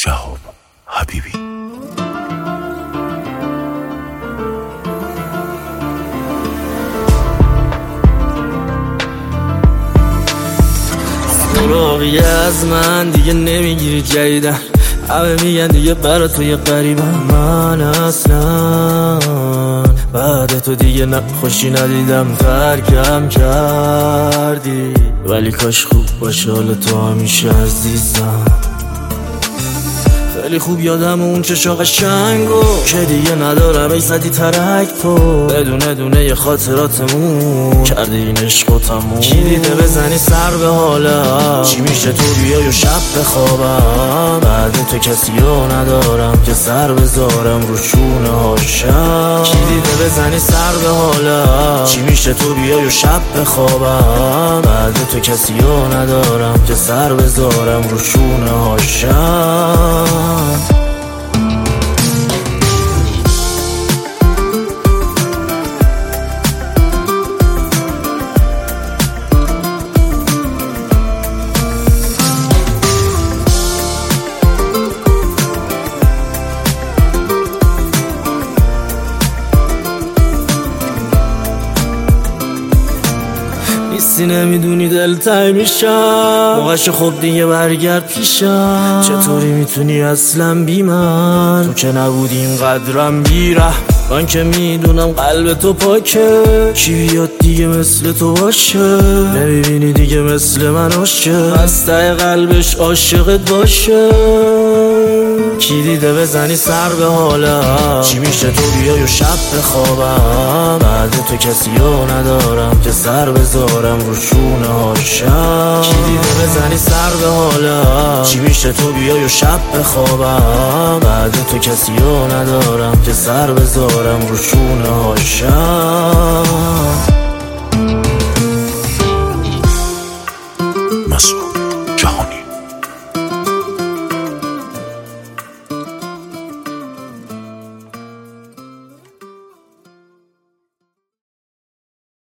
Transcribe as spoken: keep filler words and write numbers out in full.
شهاب حبیبی. سراغی از من دیگه نمیگیری جدیدن، همه میگن دیگه برا تو یه قریبم. من اصلا بعد تو دیگه نخوشی ندیدم، ترکم کردی ولی کاش خوب باشه حال تو همیشه عزیزم. خیلی خوب یادم اون چشا قشنگو که دیگه ندارم، ای زدی ترک تو بدونه دونه یه خاطراتمون کردی این عشق و تموم. کی دیده بزنی سر به حالا، چی میشه تو بیای و شب بخوابم، بعد تو کسی رو ندارم که سر بذارم رو شونه هاشم. کی دیده بزنی سر به حالا، چی میشه تو بیای و شب بخوابم، بعد تو کسی رو ندارم که سر بذارم رو شونه هاشم. نیستی نمیدونی دلتنگ میشم، موقعش خب دیگه برگرد پیشم. چطوری میتونی اصلا بی من، تو که نبودی اینقدرم بیره. من که میدونم قلب تو پاکه، کی بیاد دیگه مثل تو باشه، نمیبینی دیگه مثل من عاشق، از ته قلبش عاشقت باشه. کی دیده بزنی سر به حالا، چی میشه تو بیای و شب بخوابم، بعد تو کسی رو ندارم که سر بذارم رو شونه هاشم. کی دیده بزنی سر به حالا، چی میشه تو بیای و شب بخوابم، بعد تو کسی رو ندارم که سر بذارم رو شونه هاشم. مسعود